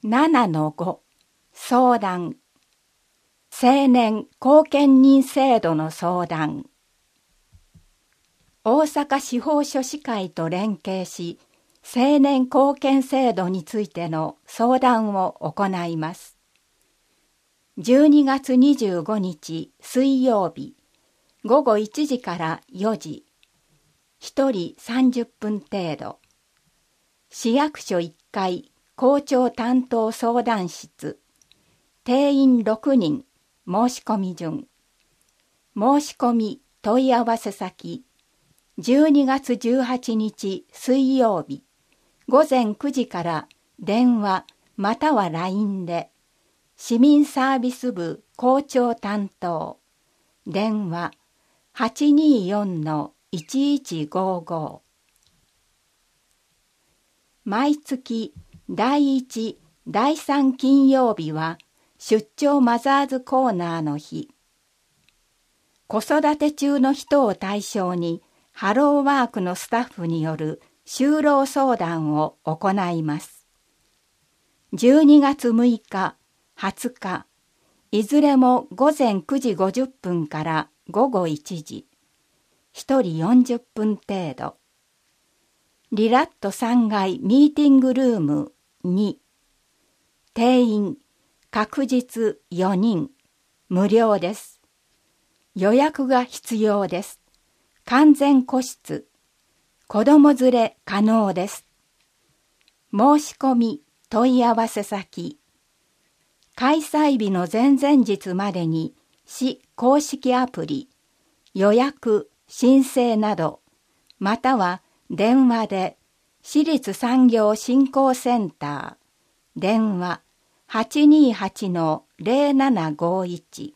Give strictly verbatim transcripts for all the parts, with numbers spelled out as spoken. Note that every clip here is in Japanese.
ななのご 相談。青年後見人制度の相談。大阪司法書士会と連携し、青年後見制度についての相談を行います。じゅうにがつにじゅうごにち水曜日、ごごいちじからよじ、ひとりさんじゅっぷん程度。市役所いっかい校長担当相談室、定員ろくにん、申し込み順。申し込み問い合わせ先、じゅうにがつじゅうはちにち水曜日、ごぜんくじから電話または ライン で、市民サービス部校長担当、電話 はちにーよんのいちいちごご。毎月だいいち、だいさん金曜日は出張マザーズコーナーの日。子育て中の人を対象にハローワークのスタッフによる就労相談を行います。じゅうにがつむいか、はつか、いずれもごぜんくじごじゅっぷんからごごいちじ、ひとりよんじゅっぷん程度。リラットさんがいミーティングルームに、定員確実よにん、無料です。予約が必要です。完全個室、子供連れ可能です。申し込み問い合わせ先、開催日の前々日までに市公式アプリ、予約、申請など、または電話で市立産業振興センター、電話 はちにーはちのぜろななごいち。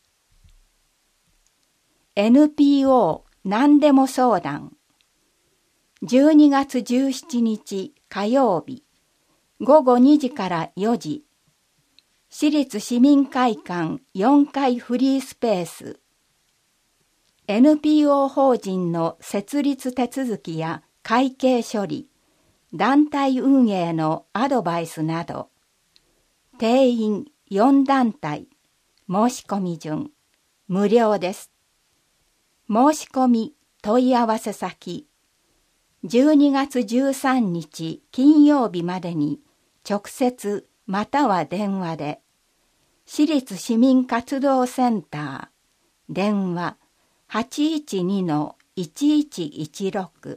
エヌピーオー 何でも相談。じゅうにがつじゅうしちにち火曜日、ごごにじからよじ、市立市民会館よんかいフリースペース。エヌピーオー 法人の設立手続きや会計処理、団体運営のアドバイスなど、定員よんだんたい、申し込み順、無料です。申し込み問い合わせ先、じゅうにがつじゅうさんにち金曜日までに直接または電話で、市立市民活動センター、電話 はちいちにのいちいちいちろく。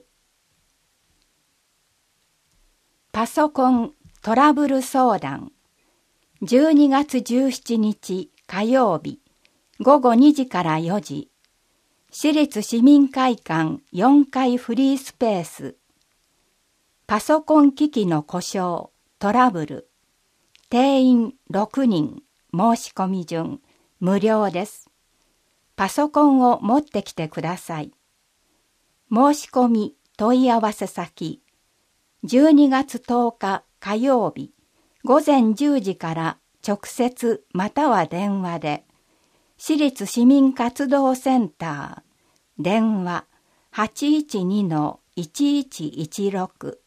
パソコントラブル相談。じゅうにがつじゅうしちにち火曜日、ごごにじからよじ、市立市民会館よんかいフリースペース。パソコン機器の故障、トラブル。定員ろくにん、申し込み順、無料です。パソコンを持ってきてください。申し込み問い合わせ先、じゅうにがつとおか火曜日、ごぜんじゅうじから直接または電話で、市立市民活動センター、電話 はちいちにのいちいちいちろく。